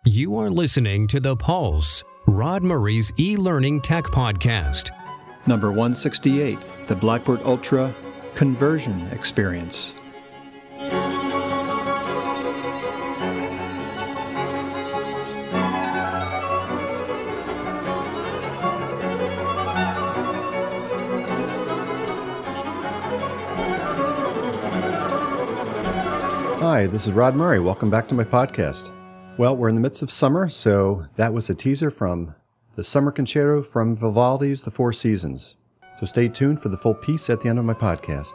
You are listening to The Pulse, Rod Murray's e-learning tech podcast. Number 168, the Blackboard Ultra Conversion Experience. Hi, this is Rod Murray. Welcome back to my podcast. Well, we're in the midst of summer, so that was a teaser from the Summer Concerto from Vivaldi's The Four Seasons. So stay tuned for the full piece at the end of my podcast.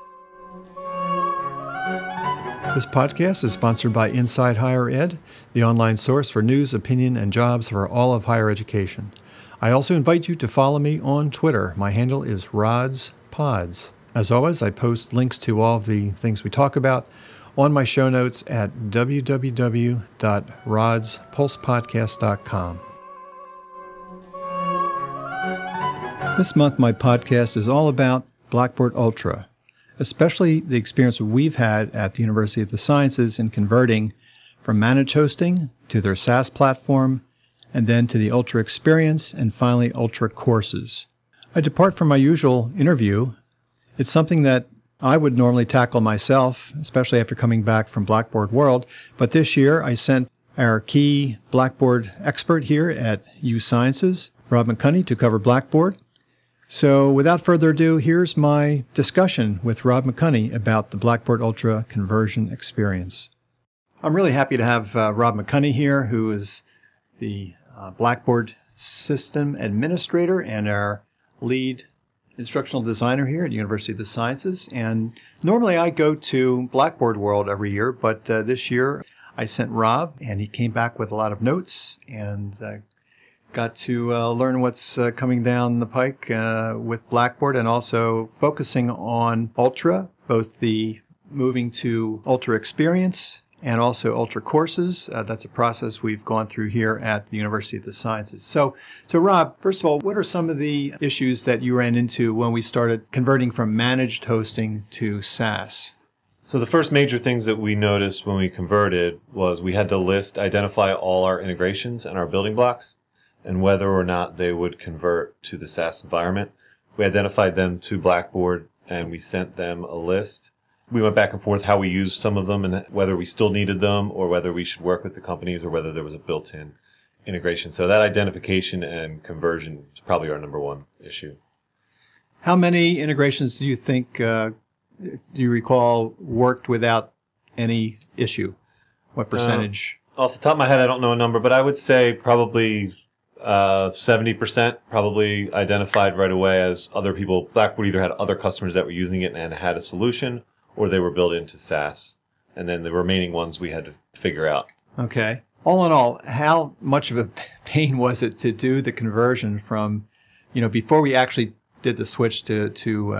This podcast is sponsored by Inside Higher Ed, the online source for news, opinion, and jobs for all of higher education. I also invite you to follow me on Twitter. My handle is Rod's Pods. As always, I post links to all of the things we talk about on my show notes at www.rodspulsepodcast.com. This month, my podcast is all about Blackboard Ultra, especially the experience we've had at the University of the Sciences in converting from managed hosting to their SaaS platform, and then to the Ultra Experience, and finally Ultra Courses. I depart from my usual interview. It's something that I would normally tackle myself, especially after coming back from Blackboard World, but this year I sent our key Blackboard expert here at U Sciences, Rob McCunney, to cover Blackboard. So without further ado, here's my discussion with Rob McCunney about the Blackboard Ultra Conversion Experience. I'm really happy to have Rob McCunney here, who is the Blackboard System Administrator and our lead instructional designer here at University of the Sciences. And normally I go to Blackboard World every year, but this year I sent Rob, and he came back with a lot of notes, and got to learn what's coming down the pike with Blackboard, and also focusing on Ultra, both the moving to Ultra Experience and also Ultra Courses. That's a process we've gone through here at the University of the Sciences. So Rob, first of all, what are some of the issues that you ran into when we started converting from managed hosting to SaaS? So the first major things that we noticed when we converted was we had to identify all our integrations and our building blocks and whether or not they would convert to the SaaS environment. We identified them to Blackboard and we sent them a list. We went back and forth how we used some of them and whether we still needed them or whether we should work with the companies or whether there was a built-in integration. So that identification and conversion is probably our number one issue. How many integrations do you think, do you recall, worked without any issue? What percentage? Off the top of my head, I don't know a number, but I would say probably 70% probably identified right away as other people. Blackboard either had other customers that were using it and had a solution, or they were built into SaaS. And then the remaining ones we had to figure out. Okay. All in all, how much of a pain was it to do the conversion from, before we actually did the switch we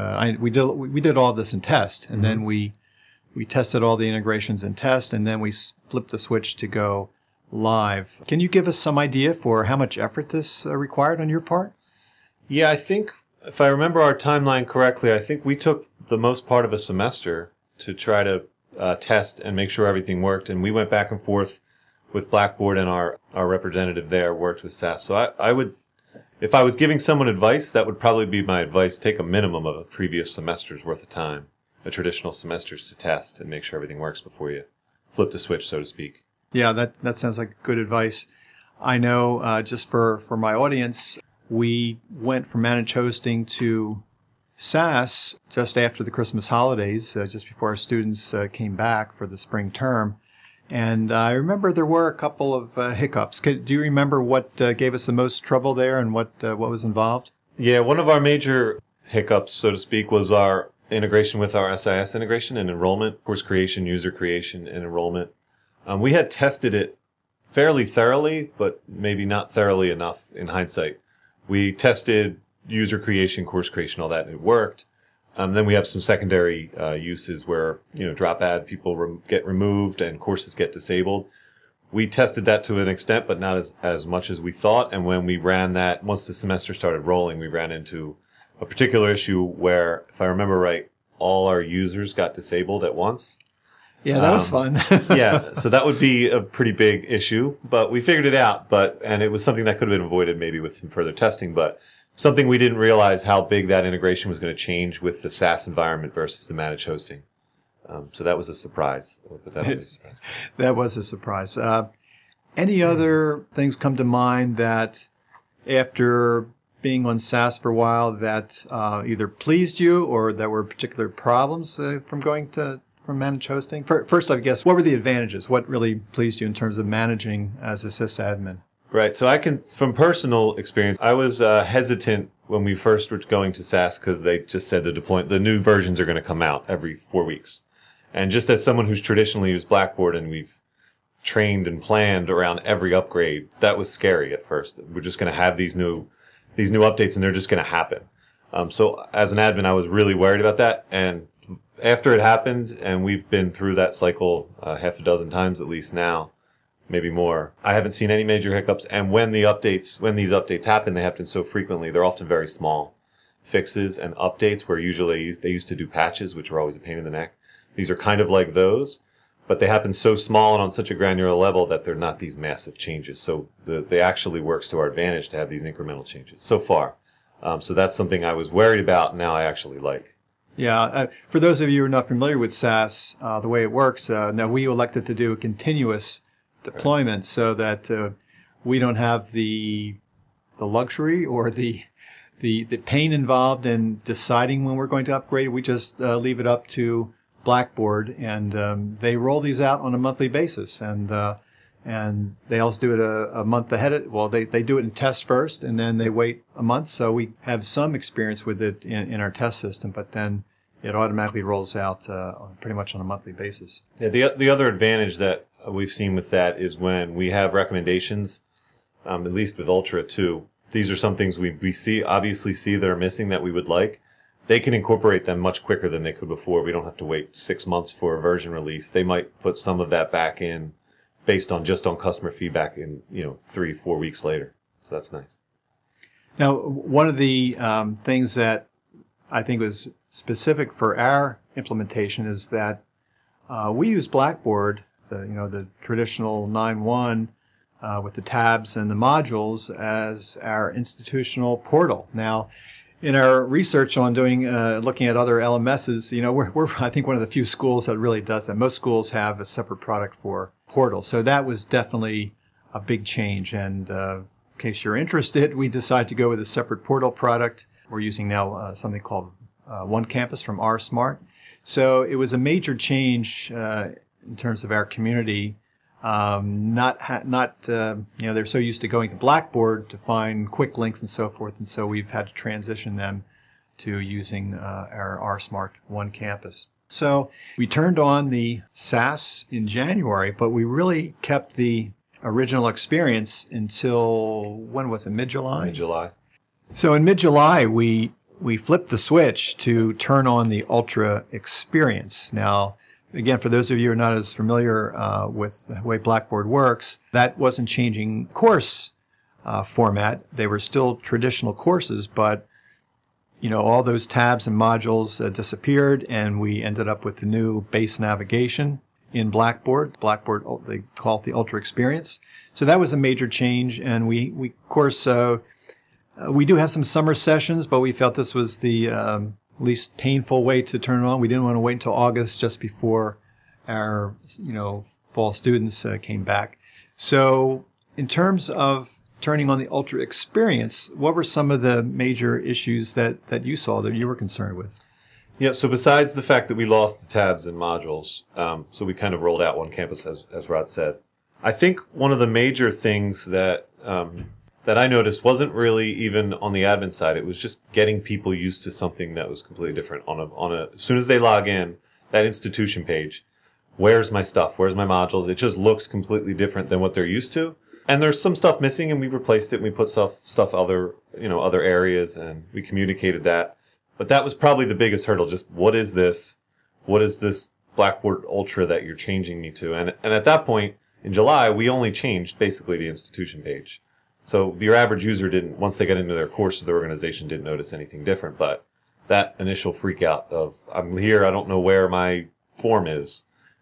did all of this in test, and then we tested all the integrations in test, and then we flipped the switch to go live. Can you give us some idea for how much effort this required on your part? Yeah, I think if I remember our timeline correctly, I think we took the most part of a semester to try to test and make sure everything worked. And we went back and forth with Blackboard, and our representative there worked with SaaS. So I would, if I was giving someone advice, that would probably be my advice. Take a minimum of a previous semester's worth of time, a traditional semester's, to test and make sure everything works before you flip the switch, so to speak. Yeah, that sounds like good advice. I know, just for my audience, we went from managed hosting to SaaS just after the Christmas holidays, just before our students came back for the spring term. And I remember there were a couple of hiccups. Do you remember what gave us the most trouble there and what was involved? Yeah, one of our major hiccups, so to speak, was our integration with our SIS integration and enrollment, course creation, user creation, and enrollment. We had tested it fairly thoroughly, but maybe not thoroughly enough in hindsight. We tested user creation, course creation, all that, and it worked. Then we have some secondary uses where, drop add people get removed and courses get disabled. We tested that to an extent, but not as much as we thought. And when we ran that, once the semester started rolling, we ran into a particular issue where, if I remember right, all our users got disabled at once. Yeah, that was fun. Yeah, so that would be a pretty big issue, but we figured it out. And it was something that could have been avoided maybe with some further testing, but something we didn't realize how big that integration was going to change with the SaaS environment versus the managed hosting. So that was a surprise. That was a surprise. Any other things come to mind that after being on SaaS for a while that either pleased you or that were particular problems from going from managed hosting? First, I guess, what were the advantages? What really pleased you in terms of managing as a sysadmin? Right. So from personal experience, I was hesitant when we first were going to SaaS because they just said the new versions are going to come out every 4 weeks. And just as someone who's traditionally used Blackboard and we've trained and planned around every upgrade, that was scary at first. We're just going to have these new updates and they're just going to happen. So as an admin, I was really worried about that. And after it happened, and we've been through that cycle half a dozen times at least now, maybe more, I haven't seen any major hiccups. And when these updates happen, they happen so frequently, they're often very small fixes and updates where usually they used to do patches, which were always a pain in the neck. These are kind of like those, but they happen so small and on such a granular level that they're not these massive changes. So they actually works to our advantage to have these incremental changes so far. So that's something I was worried about. Now I actually like. Yeah. For those of you who are not familiar with SaaS, the way it works, now we elected to do a continuous deployment so that we don't have the luxury or the pain involved in deciding when we're going to upgrade. We just leave it up to Blackboard, and they roll these out on a monthly basis, and they also do it a month ahead. They do it in test first, and then they wait a month. So we have some experience with it in our test system, but then it automatically rolls out pretty much on a monthly basis. Yeah, the other advantage that we've seen with that is when we have recommendations, at least with Ultra 2, these are some things we obviously see that are missing that we would like. They can incorporate them much quicker than they could before. We don't have to wait 6 months for a version release. They might put some of that back in based on customer feedback in 3-4 weeks later. So that's nice. Now, one of the things that I think was specific for our implementation is that we use Blackboard, the traditional 9.1 with the tabs and the modules as our institutional portal. Now, in our research on looking at other LMSs, we're I think one of the few schools that really does that. Most schools have a separate product for portal. So that was definitely a big change. And in case you're interested, we decided to go with a separate portal product. We're using now something called OneCampus from RSmart. So it was a major change in terms of our community. They're so used to going to Blackboard to find quick links and so forth, and so we've had to transition them to using our RSmart OneCampus. So we turned on the SaaS in January, but we really kept the original experience until, when was it, mid-July? Mid-July. So in mid-July, we flipped the switch to turn on the Ultra experience. Now, again, for those of you who are not as familiar with the way Blackboard works, that wasn't changing course format. They were still traditional courses, but all those tabs and modules disappeared, and we ended up with the new base navigation in Blackboard. Blackboard, they call it the Ultra Experience. So that was a major change, and we of course, we do have some summer sessions, but we felt this was the least painful way to turn it on. We didn't want to wait until August, just before our, fall students came back. So in terms of turning on the Ultra Experience, what were some of the major issues that you saw that you were concerned with? Yeah, so besides the fact that we lost the tabs and modules, so we kind of rolled out OneCampus, as Rod said. I think one of the major things that I noticed wasn't really even on the admin side. It was just getting people used to something that was completely different. As soon as they log in, that institution page, where's my stuff? Where's my modules? It just looks completely different than what they're used to. And there's some stuff missing, and we replaced it, and we put stuff other areas, and we communicated that. But that was probably the biggest hurdle. Just what is this? What is this Blackboard Ultra that you're changing me to? And at that point in July, we only changed basically the institution page. So your average user once they got into their course or their organization, didn't notice anything different. But that initial freak out of, I'm here, I don't know where my form is,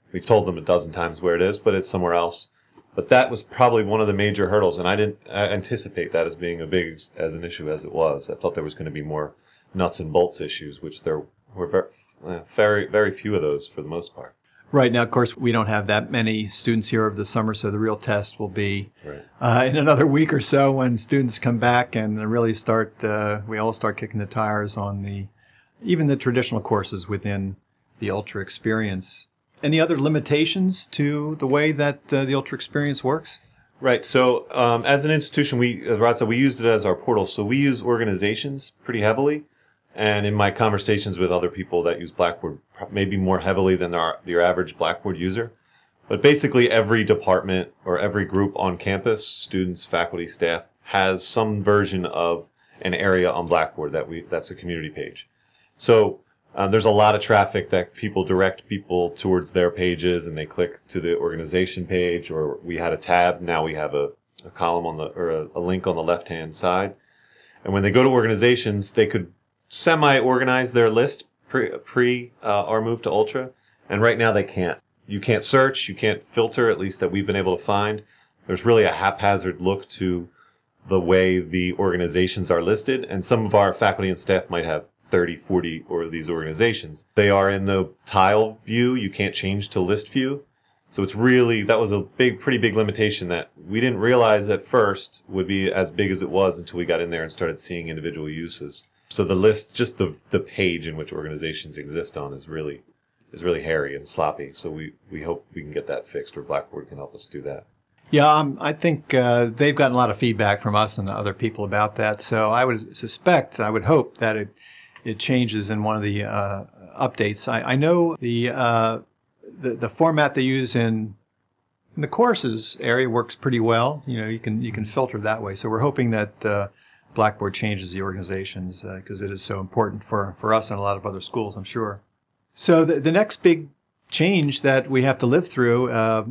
We've told them a dozen times where it is, but it's somewhere else. But that was probably one of the major hurdles, and I didn't anticipate that as being as an issue as it was. I thought there was going to be more nuts and bolts issues, which there were very, very few of those for the most part. Right. Now, of course, we don't have that many students here over the summer, so the real test will be Right. in another week or so when students come back and really we all start kicking the tires on even the traditional courses within the Ultra experience. Any other limitations to the way that the Ultra experience works? Right. So as an institution, as Rod said, we used it as our portal. So we use organizations pretty heavily. And in my conversations with other people that use Blackboard, maybe more heavily than your average Blackboard user. But basically every department or every group on campus, students, faculty, staff, has some version of an area on Blackboard that's a community page. So there's a lot of traffic that people direct people towards their pages, and they click to the organization page, or we had a tab. Now we have a column or a link on the left-hand side. And when they go to organizations, they could semi-organize their list pre our move to Ultra. And right now they can't. You can't search, you can't filter, at least that we've been able to find. There's really a haphazard look to the way the organizations are listed. And some of our faculty and staff might have 30, 40 or these organizations. They are in the tile view. You can't change to list view. So that was a pretty big limitation that we didn't realize at first would be as big as it was until we got in there and started seeing individual uses. So the list, just the page in which organizations exist on is really hairy and sloppy. So we hope we can get that fixed, or Blackboard can help us do that. Yeah, I think they've gotten a lot of feedback from us and other people about that. So I would hope that it changes in one of the updates. I know the format they use in the courses area works pretty well. You can filter that way. So we're hoping that Blackboard changes the organizations because it is so important for us and a lot of other schools, I'm sure. So the next big change that we have to live through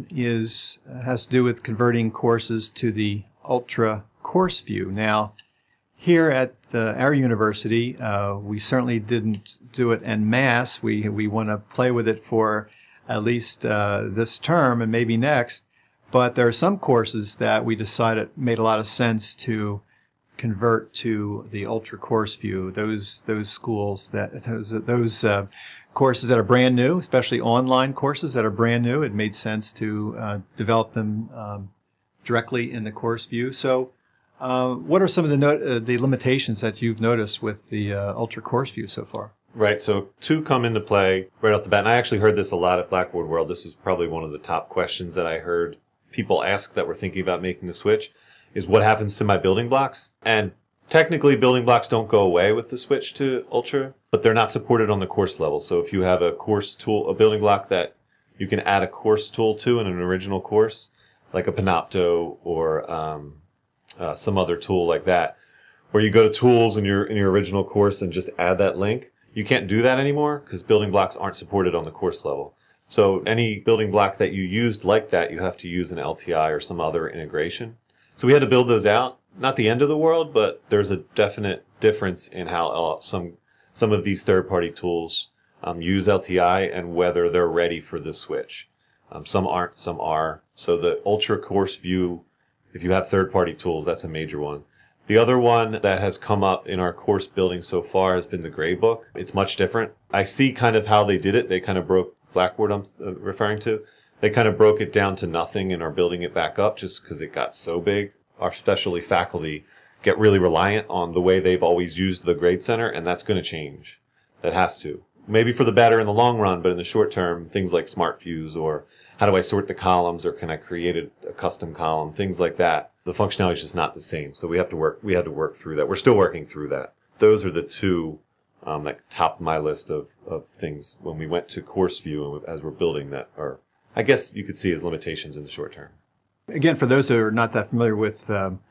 has to do with converting courses to the Ultra course view. Now, here at our university, we certainly didn't do it en masse. We want to play with it for at least this term and maybe next. But there are some courses that we decided made a lot of sense to convert to the Ultra course view. Those schools those courses that are brand new, especially online courses that are brand new, it made sense to develop them directly in the course view. So, what are some of the limitations that you've noticed with the Ultra course view so far? Right. So two come into play right off the bat. And I actually heard this a lot at Blackboard World. This was probably one of the top questions that I heard people ask that were thinking about making the switch, is what happens to my building blocks? And technically building blocks don't go away with the switch to Ultra, but they're not supported on the course level. So if you have a course tool, a building block that you can add a course tool to in an original course, like a Panopto or some other tool like that, where you go to tools in your original course and just add that link, you can't do that anymore because building blocks aren't supported on the course level. So any building block that you used like that, you have to use an LTI or some other integration. So we had to build those out. Not the end of the world, but there's a definite difference in how some of these third-party tools use LTI and whether they're ready for the switch. Some aren't, some are. So the Ultra course view, if you have third-party tools, that's a major one. The other one that has come up in our course building so far has been the Gradebook. It's much different. I see kind of how they did it. They kind of broke Blackboard I'm referring to. They kind of broke it down to nothing and are building it back up just because it got so big. Our especially faculty get really reliant on the way they've always used the Grade Center, and that's going to change. That has to. Maybe for the better in the long run, but in the short term, things like Smart Views or how do I sort the columns or can I create a custom column, things like that. The functionality is just not the same. So we had to work through that. We're still working through that. Those are the two that top of my list of things when we went to course view and as we're building that, or I guess you could see as limitations in the short term. Again, for those who are not that familiar with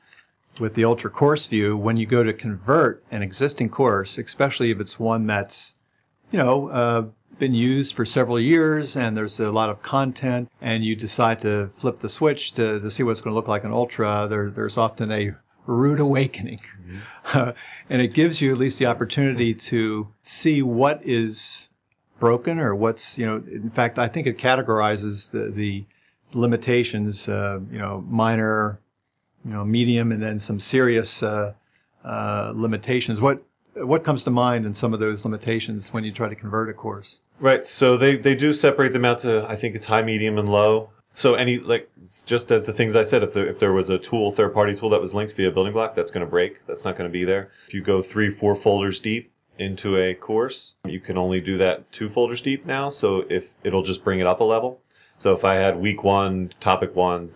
the Ultra course view, when you go to convert an existing course, especially if it's one that's, been used for several years and there's a lot of content, and you decide to flip the switch to see what it's going to look like in Ultra, there's often a rude awakening. Mm-hmm. And it gives you at least the opportunity to see what is broken, or what's, in fact, I think it categorizes the limitations, minor, medium, and then some serious limitations. What comes to mind in some of those limitations when you try to convert a course? Right. So they do separate them out to, I think it's high, medium, and low. So just as the things I said, if there was a third-party tool that was linked via building block, that's going to break. That's not going to be there. If you go 3-4 folders deep into a course, you can only do that 2 folders deep now. So if it'll just bring it up a level. So if I had week 1, topic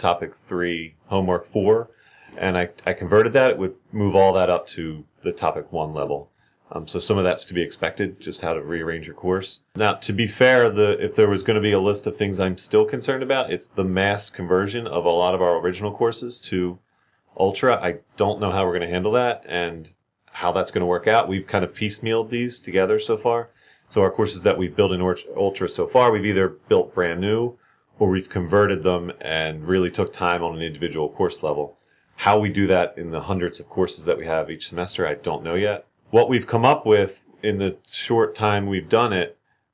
3, homework 4, and I converted that, it would move all that up to the topic 1 level. So some of that's to be expected, just how to rearrange your course. Now, to be fair, if there was going to be a list of things I'm still concerned about, it's the mass conversion of a lot of our original courses to Ultra. I don't know how we're going to handle that and how that's going to work out. We've kind of piecemealed these together so far. So our courses that we've built in Ultra so far, we've either built brand new or we've converted them and really took time on an individual course level. How we do that in the hundreds of courses that we have each semester, I don't know yet. What we've come up with in the short time we've done it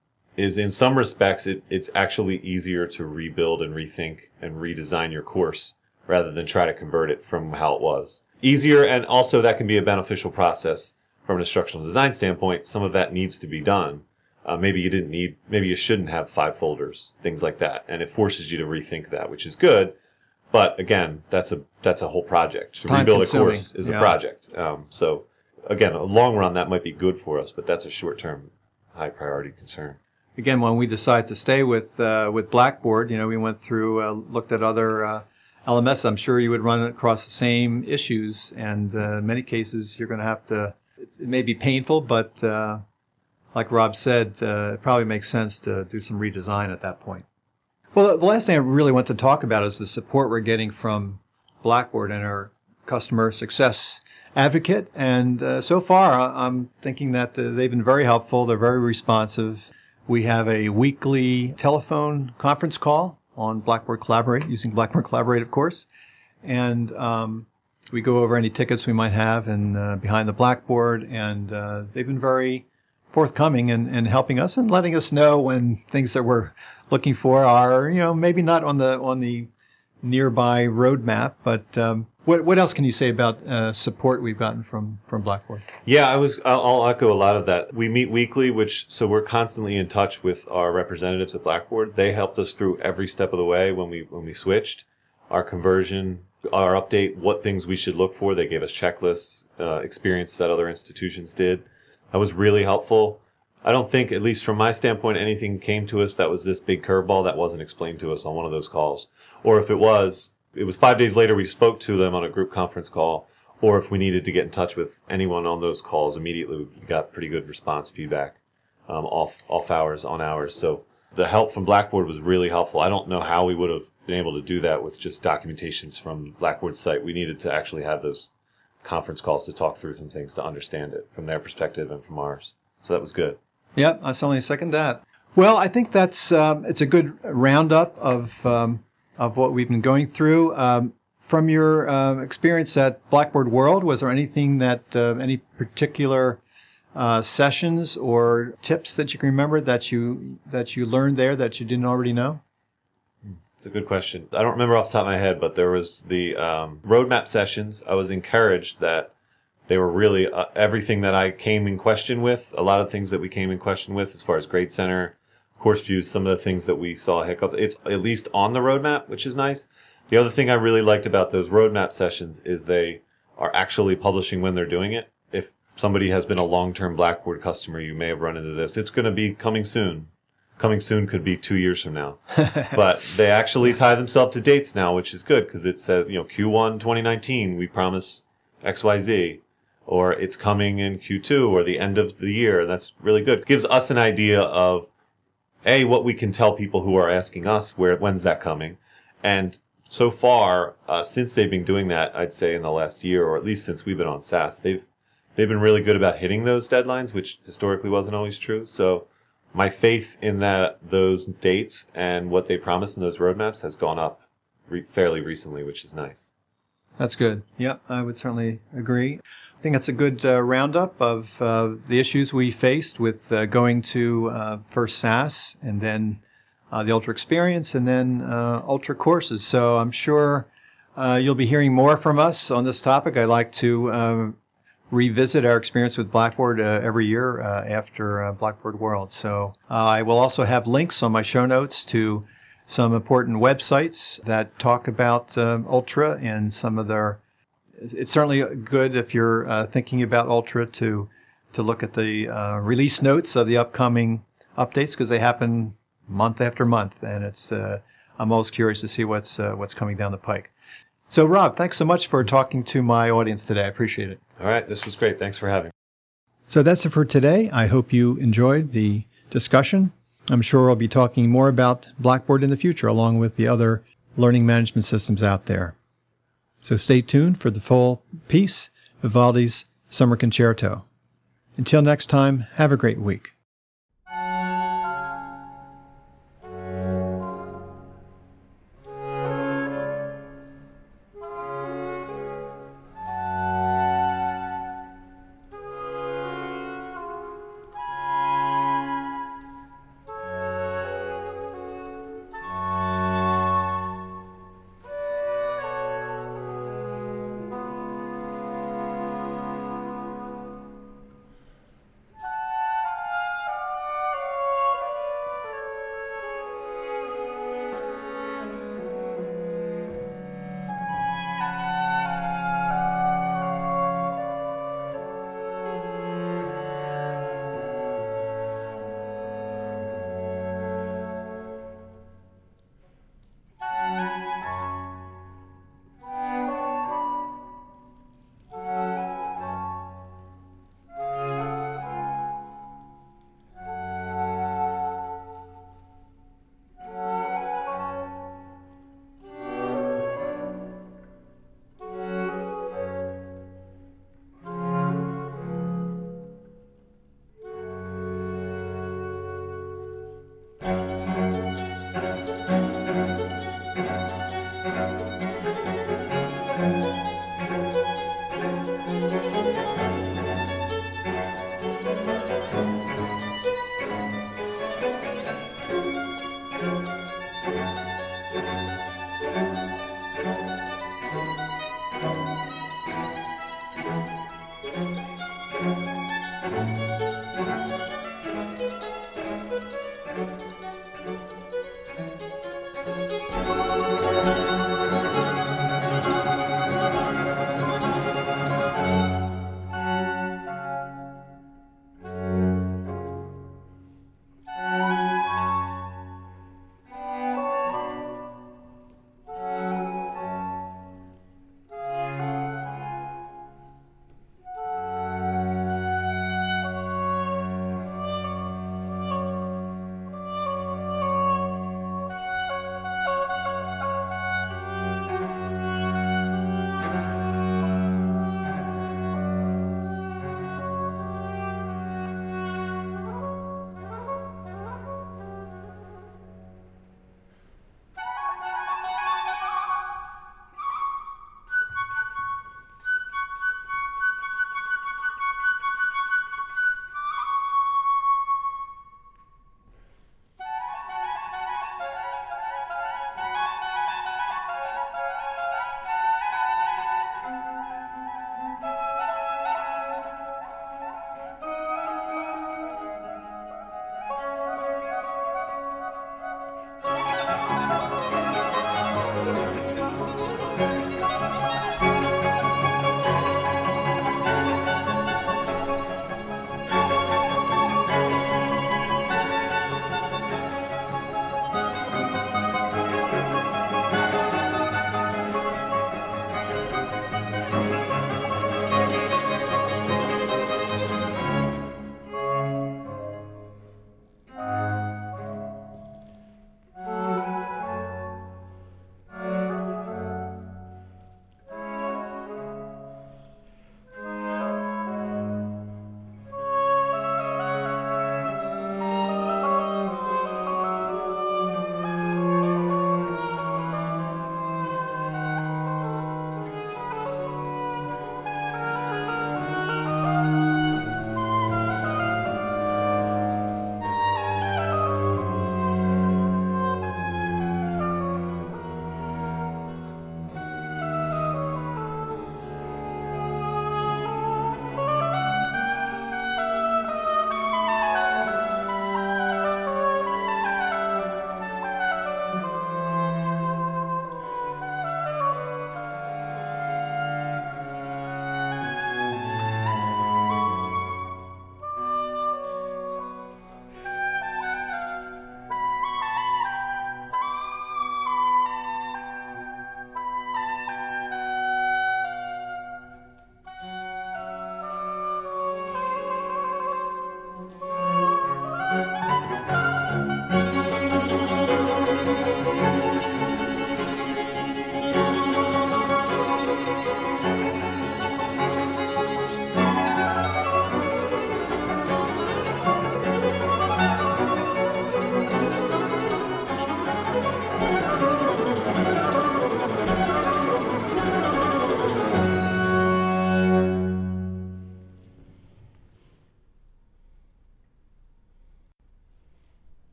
is, in some respects, it's actually easier to rebuild and rethink and redesign your course rather than try to convert it from how it was. Easier, and also that can be a beneficial process from an instructional design standpoint. Some of that needs to be done. Maybe you shouldn't have 5 folders, things like that. And it forces you to rethink that, which is good. But again, that's a whole project. To rebuild a course is a project. So again, a long run, that might be good for us, but that's a short-term, high-priority concern. Again, when we decided to stay with Blackboard, we went through, looked at other LMS. I'm sure you would run across the same issues, and in many cases, you're going to have to. It may be painful, but like Rob said, it probably makes sense to do some redesign at that point. Well, the last thing I really want to talk about is the support we're getting from Blackboard and our customer success advocate. And so far, I'm thinking that they've been very helpful. They're very responsive. We have a weekly telephone conference call on Blackboard Collaborate, using Blackboard Collaborate, of course. And we go over any tickets we might have and behind the Blackboard. And they've been very forthcoming and helping us and letting us know when things that we're looking for are, maybe not on the nearby roadmap, but what else can you say about support we've gotten from Blackboard? Yeah, I'll echo a lot of that. We meet weekly, so we're constantly in touch with our representatives at Blackboard. They helped us through every step of the way when we switched. Our conversion, our update, what things we should look for. They gave us checklists, experience that other institutions did. That was really helpful. I don't think, at least from my standpoint, anything came to us that was this big curveball that wasn't explained to us on one of those calls. Or if it was 5 days later we spoke to them on a group conference call. Or if we needed to get in touch with anyone on those calls immediately, we got pretty good response feedback off hours, on hours. So the help from Blackboard was really helpful. I don't know how we would have been able to do that with just documentations from Blackboard's site. We needed to actually have those conference calls to talk through some things to understand it from their perspective and from ours. So that was good. Yep, I certainly second that. Well, I think that's it's a good roundup of what we've been going through. From your experience at Blackboard World, was there anything that any particular sessions or tips that you can remember that you learned there that you didn't already know? It's a good question. I don't remember off the top of my head, but there was the roadmap sessions. I was encouraged that they were really everything that I came in question with, a lot of things that we came in question with as far as Grade Center, course views, some of the things that we saw hiccup. It's at least on the roadmap, which is nice. The other thing I really liked about those roadmap sessions is they are actually publishing when they're doing it. If somebody has been a long-term Blackboard customer, you may have run into this. It's going to be coming soon. Coming soon could be 2 years from now. But they actually tie themselves to dates now, which is good because it says, Q1 2019, we promise XYZ. Or it's coming in Q2 or the end of the year. That's really good. It gives us an idea of, A, what we can tell people who are asking us, when's that coming? And so far, since they've been doing that, I'd say in the last year, or at least since we've been on SAS, they've been really good about hitting those deadlines, which historically wasn't always true. So my faith in those dates and what they promise in those roadmaps has gone up fairly recently, which is nice. That's good. Yeah, I would certainly agree. I think that's a good roundup of the issues we faced with going to first SAS and then the Ultra Experience and then Ultra courses. So I'm sure you'll be hearing more from us on this topic. I like to revisit our experience with Blackboard every year after Blackboard World. So I will also have links on my show notes to some important websites that talk about Ultra and some of their. It's certainly good if you're thinking about Ultra to look at the release notes of the upcoming updates, because they happen month after month, and it's I'm always curious to see what's coming down the pike. So, Rob, thanks so much for talking to my audience today. I appreciate it. All right. This was great. Thanks for having me. So that's it for today. I hope you enjoyed the discussion. I'm sure I'll be talking more about Blackboard in the future, along with the other learning management systems out there. So stay tuned for the full piece, Vivaldi's Summer Concerto. Until next time, have a great week.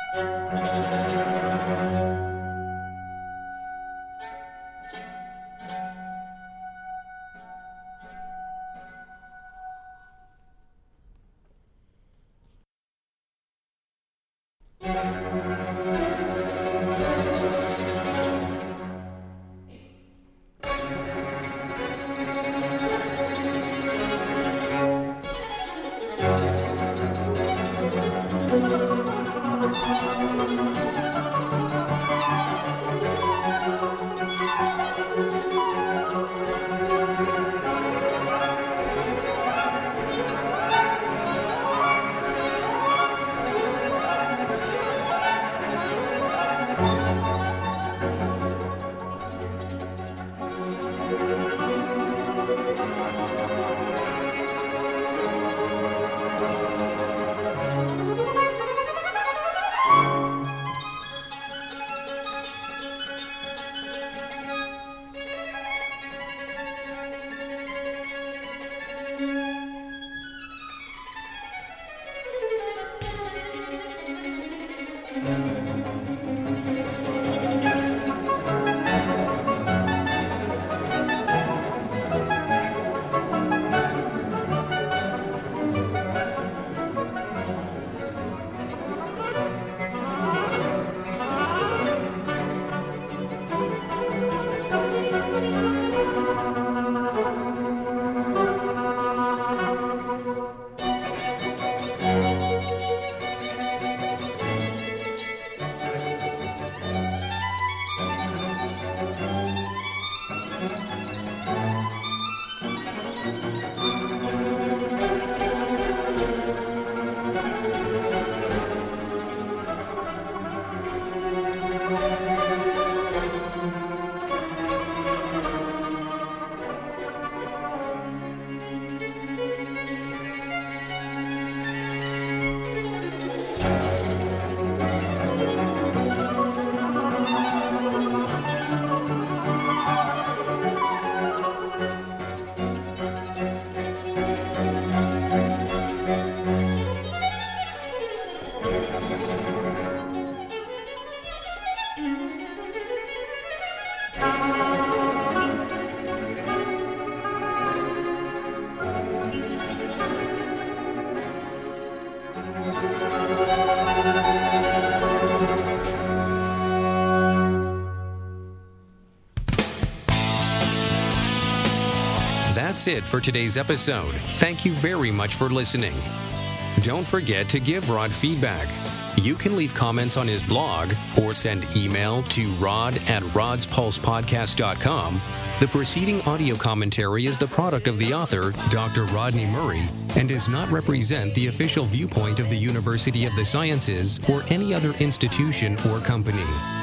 That's it for today's episode. Thank you very much for listening. Don't forget to give Rod feedback. You can leave comments on his blog or send email to rod@rodspulsepodcast.com. The preceding audio commentary is the product of the author, Dr. Rodney Murray, and does not represent the official viewpoint of the University of the Sciences or any other institution or company.